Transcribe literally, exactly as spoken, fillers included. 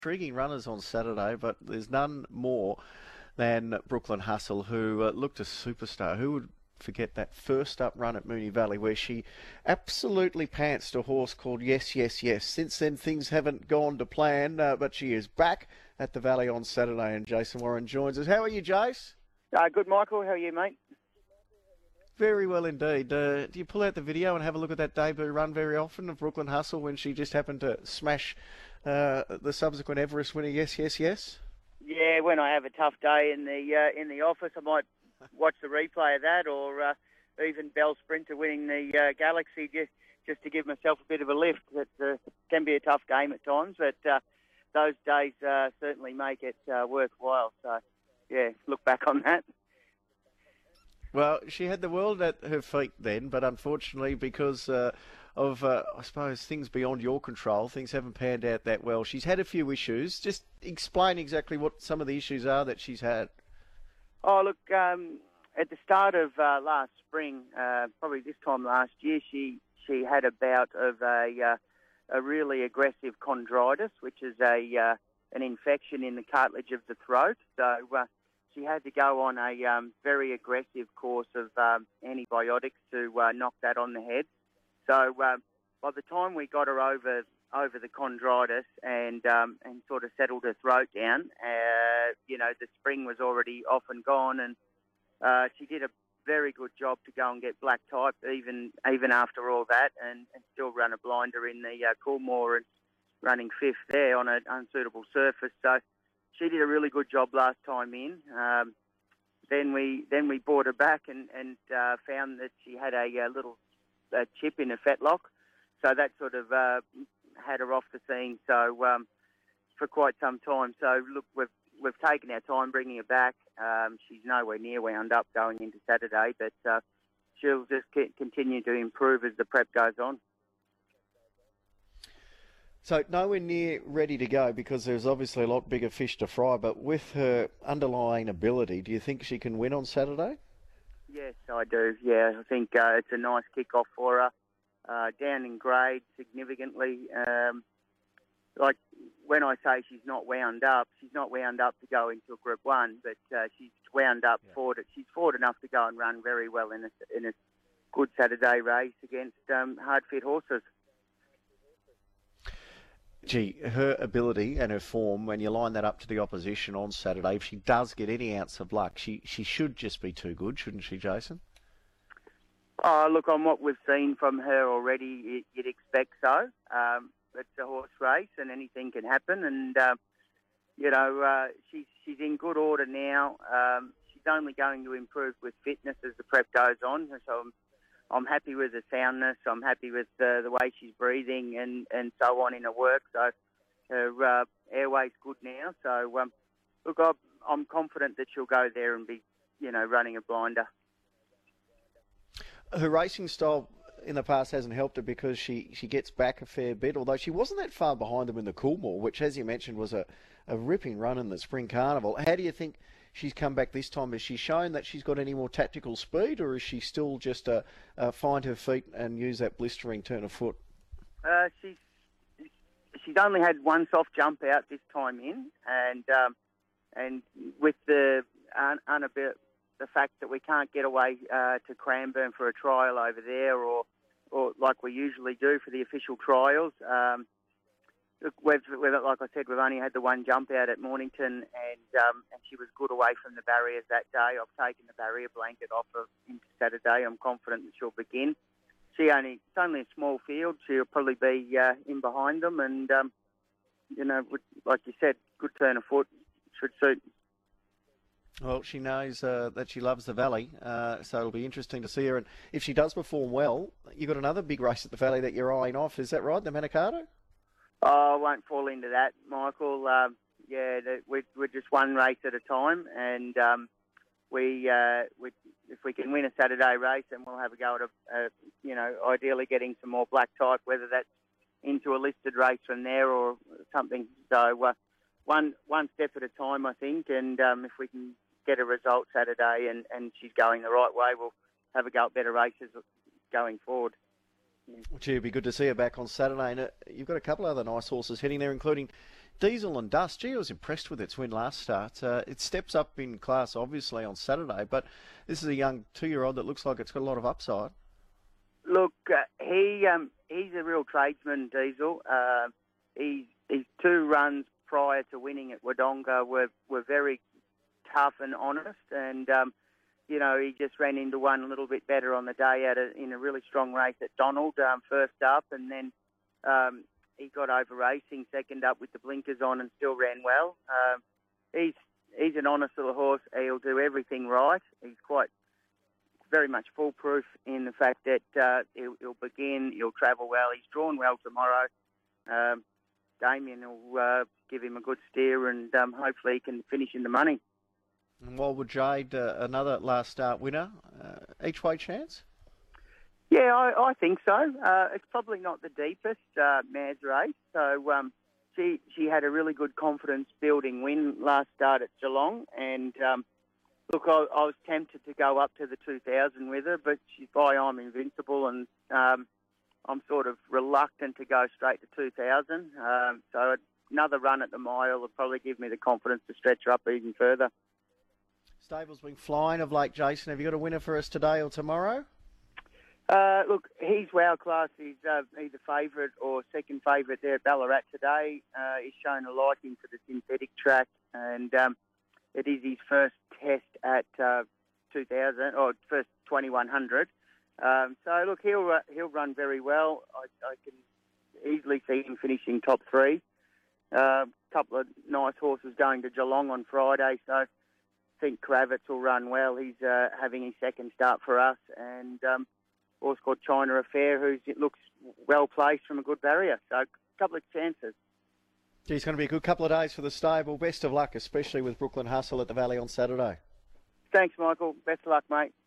intriguing runners on Saturday, but there's none more than Brooklyn Hustle, who uh, looked a superstar. Who would forget that first up run at Moonee Valley where she absolutely pantsed a horse called Yes, Yes, Yes. Since then, things haven't gone to plan, uh, but she is back at the Valley on Saturday, and Jason Warren joins us. How are you, Jace? Uh, good, Michael. How are you, mate? Very well indeed. Uh, do you pull out the video and have a look at that debut run very often of Brooklyn Hustle when she just happened to smash uh, the subsequent Everest winner? Yes, yes, yes. Yeah, when I have a tough day in the uh, in the office, I might watch the replay of that, or uh, even Bell Sprinter winning the uh, Galaxy, just just to give myself a bit of a lift. It uh, can be a tough game at times, but uh, those days uh, certainly make it uh, worthwhile. So, yeah, look back on that. Well, she had the world at her feet then, but unfortunately, because uh, of, uh, I suppose, things beyond your control, things haven't panned out that well. She's had a few issues. Just explain exactly what some of the issues are that she's had. Oh, look, um, at the start of uh, last spring, uh, probably this time last year, she, she had a bout of a, uh, a really aggressive chondritis, which is a uh, an infection in the cartilage of the throat. So uh, she had to go on a um, very aggressive course of um, antibiotics to uh, knock that on the head. So uh, by the time we got her over over the chondritis and um, and sort of settled her throat down, uh, you know, the spring was already off and gone, and uh, she did a very good job to go and get black type even even after all that, and, and still run a blinder in the uh, Coolmore and running fifth there on an unsuitable surface. So she did a really good job last time in. Um, then we then we brought her back and and uh, found that she had a, a little a chip in her fetlock, so that sort of uh, had her off the scene. So um, for quite some time. So look, we've we've taken our time bringing her back. Um, she's nowhere near wound up going into Saturday, but uh, she'll just continue to improve as the prep goes on. So nowhere near ready to go because there's obviously a lot bigger fish to fry, but with her underlying ability, do you think she can win on Saturday? Yes, I do. Yeah, I think uh, it's a nice kick-off for her. Uh, down in grade significantly. Um, like when I say she's not wound up, she's not wound up to go into a Group One, but uh, she's wound up yeah. forward. She's forward enough to go and run very well in a, in a good Saturday race against um, hard-fit horses. Gee, her ability and her form, when you line that up to the opposition on Saturday, if she does get any ounce of luck, she, she should just be too good, shouldn't she, Jason? Oh, look, on what we've seen from her already, you'd expect so. Um, it's a horse race and anything can happen. And, uh, you know, uh, she's, she's in good order now. Um, she's only going to improve with fitness as the prep goes on. So I'm I'm happy with her soundness. I'm happy with uh, the way she's breathing and, and so on in her work. So her uh, airway's good now. So, um, look, I'm, I'm confident that she'll go there and be, you know, running a blinder. Her racing style in the past hasn't helped her because she, she gets back a fair bit, although she wasn't that far behind them in the Coolmore, which, as you mentioned, was a, a ripping run in the Spring Carnival. How do you think she's come back this time? Has she shown that she's got any more tactical speed, or is she still just uh, uh, find her feet and use that blistering turn of foot? Uh, she's she's only had one soft jump out this time in, and um, and with the un, unabil- the fact that we can't get away uh, to Cranbourne for a trial over there, or or like we usually do for the official trials. Um, Look, we've, we've, like I said, we've only had the one jump out at Mornington, and um, and she was good away from the barriers that day. I've taken the barrier blanket off her into Saturday. I'm confident that she'll begin. She only it's only a small field. She'll probably be uh, in behind them, and um, you know, like you said, good turn of foot should suit. Well, she knows uh, that she loves the Valley, uh, so it'll be interesting to see her. And if she does perform well, you've got another big race at the Valley that you're eyeing off. Is that right, the Manikato? Oh, I won't fall into that, Michael. Um, yeah, the, we're, we're just one race at a time, and um, we, uh, we, if we can win a Saturday race, then we'll have a go at, a, a, you know, ideally getting some more black type, whether that's into a listed race from there or something. So uh, one one step at a time, I think, and um, if we can get a result Saturday and, and she's going the right way, we'll have a go at better races going forward. Gee, it'd be good to see her back on Saturday. And uh, you've got a couple of other nice horses heading there, including Diesel and Dust, gee, I was impressed with its win last start. Uh, it steps up in class, obviously, on Saturday, but this is a young two-year-old that looks like it's got a lot of upside. Look, uh, he um, he's a real tradesman, Diesel. Uh, he, his two runs prior to winning at Wodonga were, were very tough and honest, and, um, you know, he just ran into one a little bit better on the day at a, in a really strong race at Donald, um, first up, and then um, he got over racing second up with the blinkers on and still ran well. Um, he's he's an honest little horse. He'll do everything right. He's quite very much foolproof in the fact that uh, he'll, he'll begin, he'll travel well. He's drawn well tomorrow. Um, Damien will uh, give him a good steer, and um, hopefully he can finish in the money. And Wildwood Jade, uh, another last start winner, uh, each way chance? Yeah, I, I think so. Uh, it's probably not the deepest uh, mare's race. So um, she she had a really good confidence-building win last start at Geelong. And, um, look, I, I was tempted to go up to the two thousand with her, but she's by I'm Invincible, and um, I'm sort of reluctant to go straight to two thousand. Um, so another run at the mile will probably give me the confidence to stretch her up even further. Stable's been flying of late, Jason. Have you got a winner for us today or tomorrow? Uh, look, he's wow class. He's uh, either favourite or second favourite there at Ballarat today. Uh, he's shown a liking for the synthetic track, and um, it is his first test at uh, two thousand or first twenty-one hundred. Um, so look, he'll uh, he'll run very well. I, I can easily see him finishing top three. A uh, couple of nice horses going to Geelong on Friday, so I think Kravitz will run well. He's uh, having his second start for us, and um, horse called China Affair, who looks well placed from a good barrier. So a couple of chances. It's going to be a good couple of days for the stable. Best of luck, especially with Brooklyn Hustle at the Valley on Saturday. Thanks, Michael. Best of luck, mate.